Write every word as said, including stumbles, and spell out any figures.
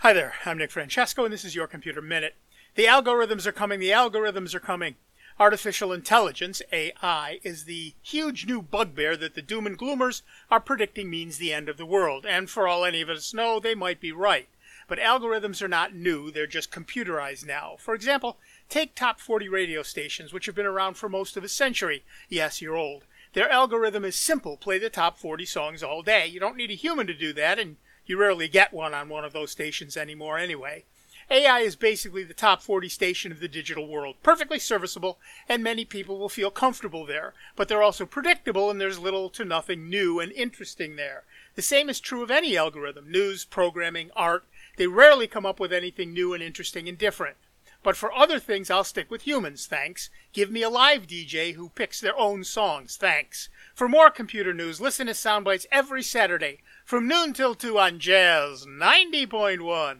Hi there, I'm Nick Francesco, and this is Your Computer Minute. The algorithms are coming, the algorithms are coming. Artificial intelligence, A I, is the huge new bugbear that the doom and gloomers are predicting means the end of the world. And for all any of us know, they might be right. But algorithms are not new, they're just computerized now. For example, take top forty radio stations, which have been around for most of a century. Yes, you're old. Their algorithm is simple, play the top forty songs all day. You don't need a human to do that, and you rarely get one on one of those stations anymore anyway. A I is basically the top forty station of the digital world. Perfectly serviceable, and many people will feel comfortable there. But they're also predictable, and there's little to nothing new and interesting there. The same is true of any algorithm. News, programming, art. They rarely come up with anything new and interesting and different. But for other things, I'll stick with humans, thanks. Give me a live D J who picks their own songs, thanks. For more computer news, listen to Soundbites every Saturday from noon till two on Jazz ninety point one.